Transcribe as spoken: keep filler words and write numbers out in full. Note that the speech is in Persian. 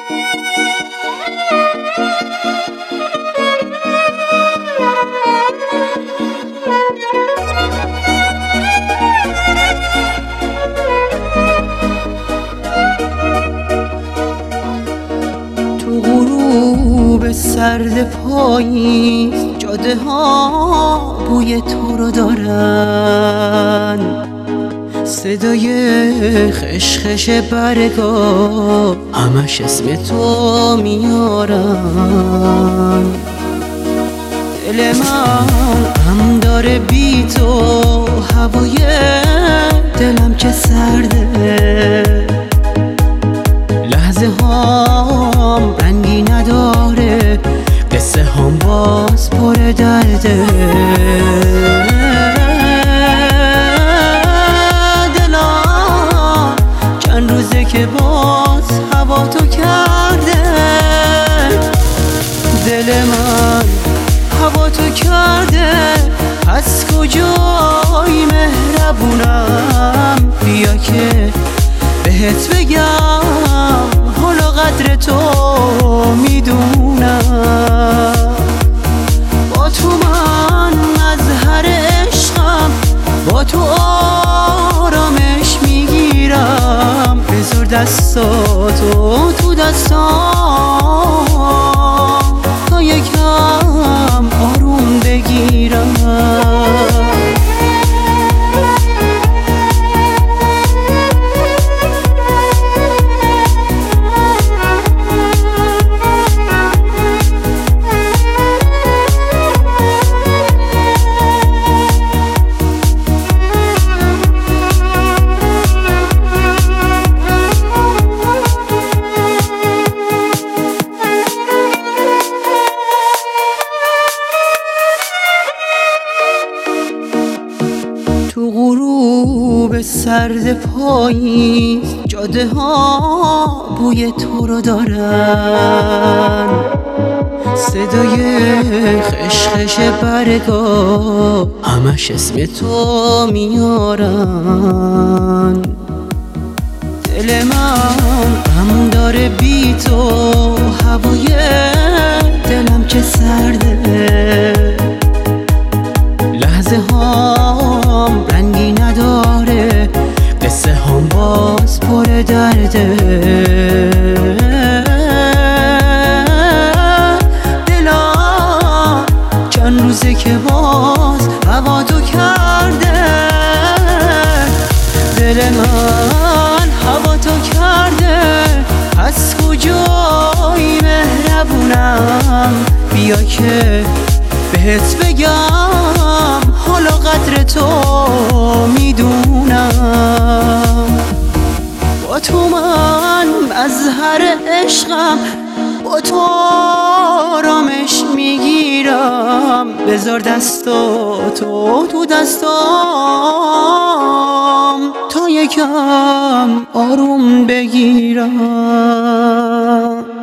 تو غروب سرد پاییز جاده ها بوی تو رو دارن، صدای خشخش برگا همش اسم تو میارن. دل من هم داره بی تو، هوای دلم که سرده، لحظه هام رنگی نداره، قصه هم باز پر درده. دلم چند روزه که باز هوا تو کرده، دل من هوا تو کرده. از کجای مهربونم، بیا که بهت بگم حالا قدر تو میدونم. با تو من مظهر عشقم، با تو آرامش میگیرم. بذار دستاتو تو دستام تا یکم آروم بگیرم. تو غروب سرد پاییز جاده ها بوی تو رو دارن، صدای خشخش برگا همش اسم تو میارن. دل من هم داره بی تو، هوای دلم که سرده، لحظه هام رنگی نداره، قصه هم باز پر درده. دلم چند روزه که باز هوا تو کرده، دل من هوا تو کرده. از کجای مهربونم، بیا که بهت بگم حالا قدر تو میدونم. با تو من مظهر عشقم، با تو آرامش میگیرم. بذار دستاتو تو دستام تا یکم آروم بگیرم.